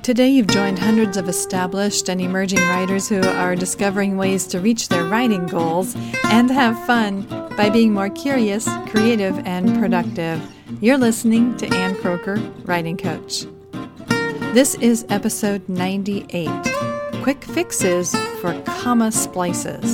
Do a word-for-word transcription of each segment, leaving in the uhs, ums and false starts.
Today you've joined hundreds of established and emerging writers who are discovering ways to reach their writing goals and have fun by being more curious, creative, and productive. You're listening to Ann Croker, Writing Coach. This is episode ninety-eight, Quick Fixes for Comma Splices.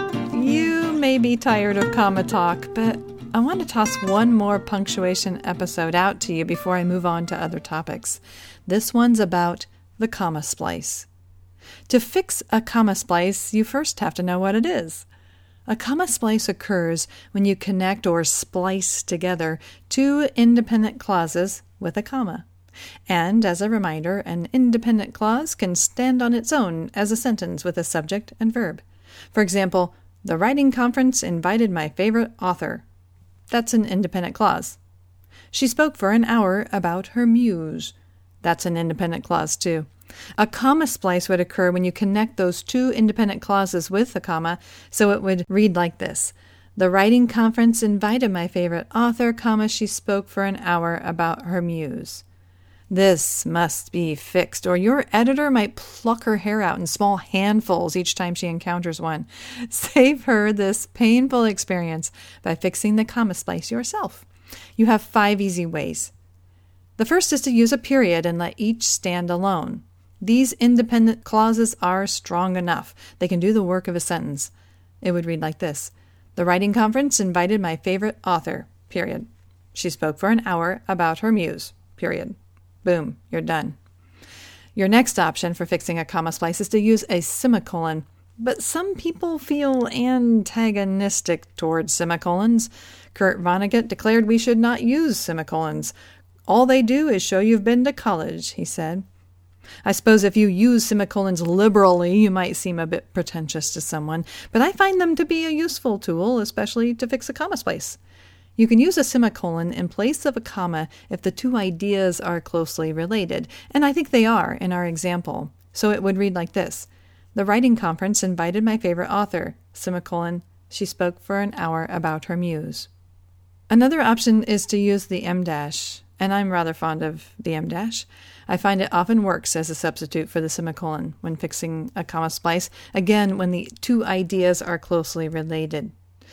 You may be tired of comma talk, but I want to toss one more punctuation episode out to you before I move on to other topics. This one's about the comma splice. To fix a comma splice, you first have to know what it is. A comma splice occurs when you connect or splice together two independent clauses with a comma. And as a reminder, an independent clause can stand on its own as a sentence with a subject and verb. For example, the writing conference invited my favorite author. That's an independent clause. She spoke for an hour about her muse. That's an independent clause too. A comma splice would occur when you connect those two independent clauses with a comma, so it would read like this. The writing conference invited my favorite author, comma, she spoke for an hour about her muse. This must be fixed, or your editor might pluck her hair out in small handfuls each time she encounters one. Save her this painful experience by fixing the comma splice yourself. You have five easy ways. The first is to use a period and let each stand alone. These independent clauses are strong enough. They can do the work of a sentence. It would read like this. The writing conference invited my favorite author, period. She spoke for an hour about her muse, period. Boom, you're done. Your next option for fixing a comma splice is to use a semicolon. But some people feel antagonistic towards semicolons. Kurt Vonnegut declared we should not use semicolons. All they do is show you've been to college, he said. I suppose if you use semicolons liberally, you might seem a bit pretentious to someone, but I find them to be a useful tool, especially to fix a comma splice. You can use a semicolon in place of a comma if the two ideas are closely related, and I think they are in our example. So it would read like this. The writing conference invited my favorite author, semicolon, she spoke for an hour about her muse. Another option is to use the em dash. And I'm rather fond of the em dash. I find it often works as a substitute for the semicolon when fixing a comma splice, again, when the two ideas are closely related.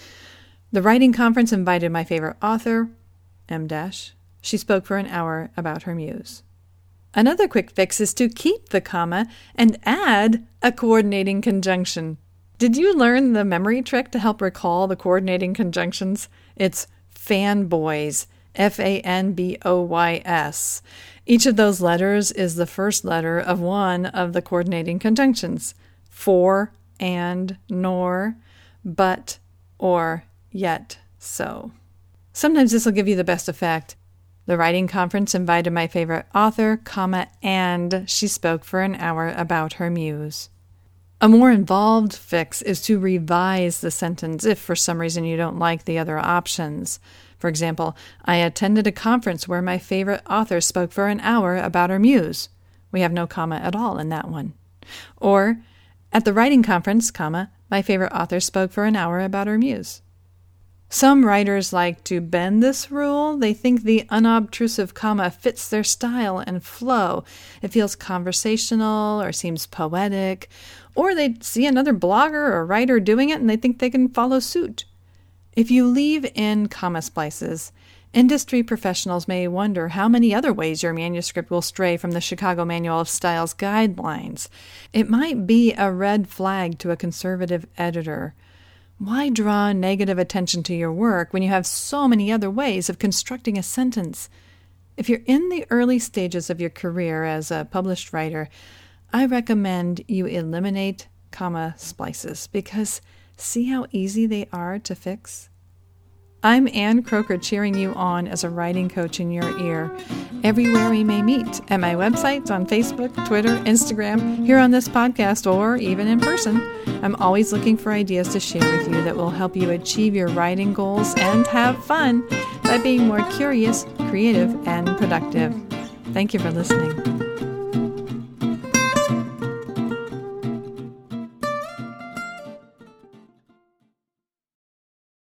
The writing conference invited my favorite author, em dash. She spoke for an hour about her muse. Another quick fix is to keep the comma and add a coordinating conjunction. Did you learn the memory trick to help recall the coordinating conjunctions? It's fanboys. F A N B O Y S. Each of those letters is the first letter of one of the coordinating conjunctions. For, and, nor, but, or, yet, so. Sometimes this will give you the best effect. The writing conference invited my favorite author, comma, and she spoke for an hour about her muse. A more involved fix is to revise the sentence if for some reason you don't like the other options. For example, I attended a conference where my favorite author spoke for an hour about her muse. We have no comma at all in that one. Or, at the writing conference, comma, my favorite author spoke for an hour about her muse. Some writers like to bend this rule. They think the unobtrusive comma fits their style and flow. It feels conversational or seems poetic. Or they see another blogger or writer doing it and they think they can follow suit. If you leave in comma splices, industry professionals may wonder how many other ways your manuscript will stray from the Chicago Manual of Style's guidelines. It might be a red flag to a conservative editor. Why draw negative attention to your work when you have so many other ways of constructing a sentence? If you're in the early stages of your career as a published writer, I recommend you eliminate comma splices because see how easy they are to fix? I'm Ann Croker cheering you on as a writing coach in your ear. Everywhere we may meet, at my websites, on Facebook, Twitter, Instagram, here on this podcast, or even in person. I'm always looking for ideas to share with you that will help you achieve your writing goals and have fun by being more curious, creative, and productive. Thank you for listening.